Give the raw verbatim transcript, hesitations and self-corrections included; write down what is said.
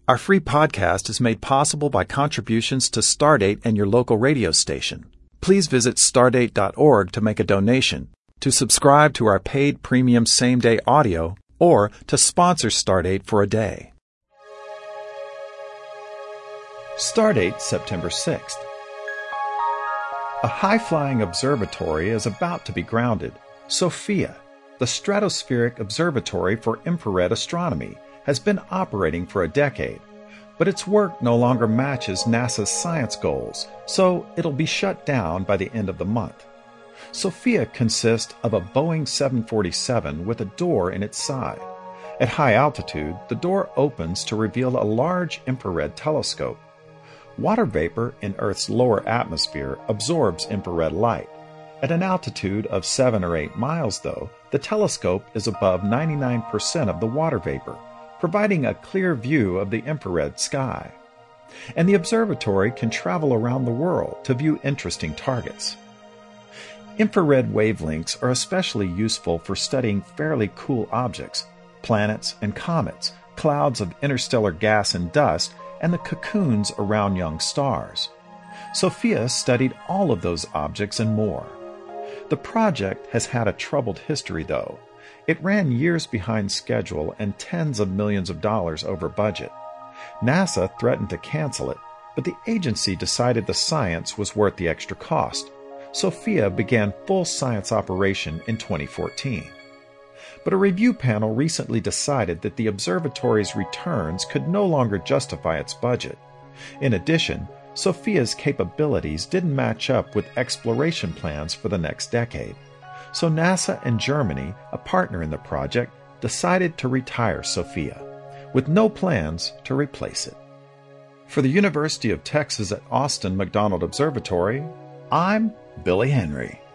Our free podcast is made possible by contributions to Stardate and your local radio station. Please visit stardate dot org to make a donation, to subscribe to our paid premium same-day audio, or to sponsor Stardate for a day. Stardate, September sixth. A high-flying observatory is about to be grounded. SOFIA, the Stratospheric Observatory for Infrared Astronomy, has been operating for a decade, but its work no longer matches NASA's science goals, so it'll be shut down by the end of the month. SOFIA consists of a Boeing seven forty-seven with a door in its side. At high altitude, the door opens to reveal a large infrared telescope. Water vapor in Earth's lower atmosphere absorbs infrared light. At an altitude of seven or eight miles, though, the telescope is above ninety-nine percent of the water vapor, providing a clear view of the infrared sky. And the observatory can travel around the world to view interesting targets. Infrared wavelengths are especially useful for studying fairly cool objects, planets and comets, clouds of interstellar gas and dust, and the cocoons around young stars. SOFIA studied all of those objects and more. The project has had a troubled history, though. It ran years behind schedule and tens of millions of dollars over budget. NASA threatened to cancel it, but the agency decided the science was worth the extra cost. SOFIA began full science operation in twenty fourteen. But a review panel recently decided that the observatory's returns could no longer justify its budget. In addition, SOFIA's capabilities didn't match up with exploration plans for the next decade. So NASA and Germany, a partner in the project, decided to retire SOFIA, with no plans to replace it. For the University of Texas at Austin McDonald Observatory, I'm Billy Henry.